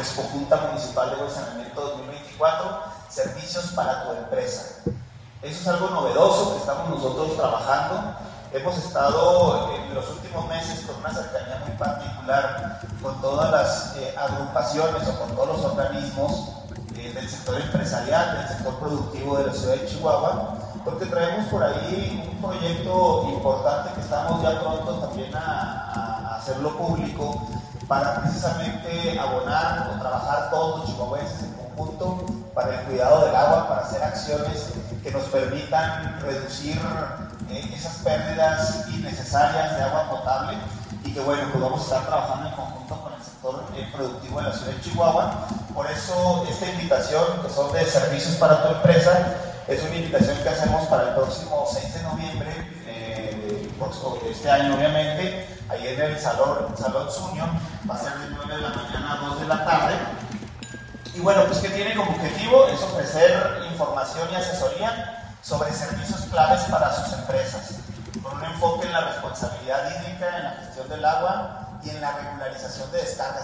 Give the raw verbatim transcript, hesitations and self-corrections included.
Expojunta Municipal de Agua y Saneamiento dos mil veinticuatro, servicios para tu empresa. Eso es algo novedoso que estamos nosotros trabajando. Hemos estado en los últimos meses con una cercanía muy particular con todas las eh, agrupaciones o con todos los organismos eh, del sector empresarial, del sector productivo de la ciudad de Chihuahua, porque traemos por ahí un proyecto importante que estamos ya pronto también a, a hacerlo público para precisamente abonar o trabajar todos los chihuahuenses en conjunto para el cuidado del agua, para hacer acciones que nos permitan reducir eh, esas pérdidas innecesarias de agua potable y que bueno, pues vamos a estar trabajando en conjunto con el sector eh, productivo de la ciudad de Chihuahua. Por eso esta invitación, que son de servicios para tu empresa, es una invitación que hacemos para el próximo seis de noviembre eh, de este año, obviamente, ahí en el Salón, Salón Zunio, va a ser de nueve de la mañana a dos de la tarde. Y bueno, pues que tiene como objetivo es ofrecer información y asesoría sobre servicios claves para sus empresas, con un enfoque en la responsabilidad hídrica, en la gestión del agua y en la regularización de descargas.